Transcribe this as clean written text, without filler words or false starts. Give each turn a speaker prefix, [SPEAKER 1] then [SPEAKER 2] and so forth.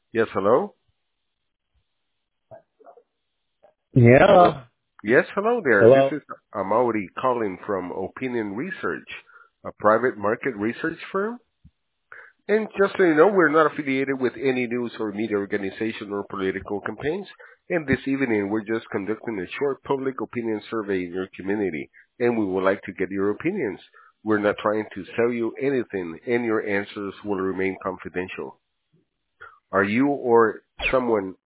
[SPEAKER 1] Yes, hello? Hello?
[SPEAKER 2] Yeah.
[SPEAKER 1] Yes, hello there. This
[SPEAKER 2] Hello.
[SPEAKER 1] is Amaury calling from Opinion Research, a private market research firm. And just so you know, we're not affiliated with any news or media organization or political campaigns. And this evening, we're just conducting a short public opinion survey in your community, and we would like to get your opinions. We're not trying to sell you anything, and your answers will remain confidential. Are you or someone